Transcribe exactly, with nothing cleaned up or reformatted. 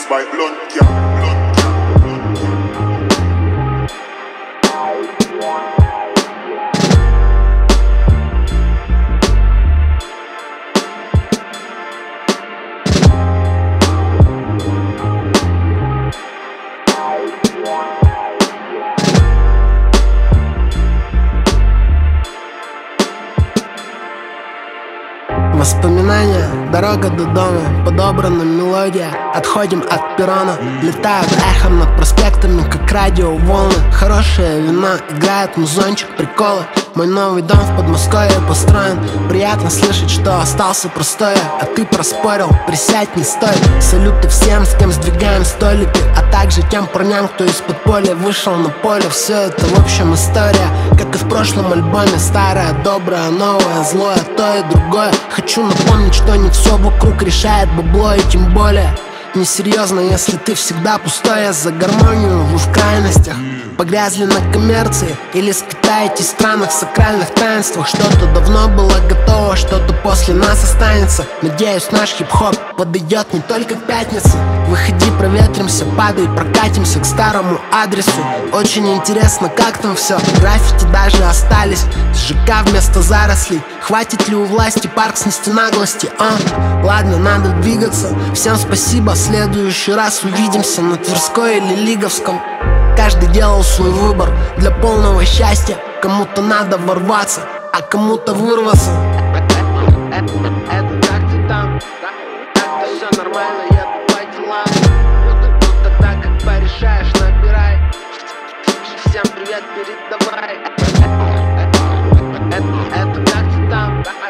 by Blunt Gang. Blunt Gang. Blunt Gang. Воспоминания, дорога до дома, подобрана мелодия. Отходим от перрона, летают эхом над проспектами, как радиоволны. Хорошее вино, играет музончик, приколы. Мой новый дом в Подмосковье построен. Приятно слышать, что остался простое, а ты проспорил, присядь, не стой. Салюты всем, с кем сдвигаем столики, а также тем парням, кто из подполья вышел на поле. Все это в общем история, как и в прошлом альбоме. Старое, доброе, новое, злое, то и другое. Хочу напомнить, что не все вокруг решает бабло, и тем более несерьезно, если ты всегда пустой. Я за гармонию, вы в крайностях. Погрязли на коммерции или скитаетесь в странных сакральных таинствах. Что-то давно было готово, что-то после нас останется. Надеюсь, наш хип-хоп подойдет не только к пятнице. Выходи, проветримся, падай, прокатимся к старому адресу. Очень интересно, как там все. Граффити даже остались, ЖК вместо зарослей. Хватит ли у власти парк снести наглости, а? Ладно, надо двигаться. Всем спасибо, в следующий раз увидимся на Тверской или Лиговском. Каждый делал свой выбор для полного счастья. Кому-то надо ворваться, а кому-то вырваться. Это как ты там? Так-то все нормально, еду по делам. Ну тогда как порешаешь, набирай. Всем привет, передавай. Это как ты там?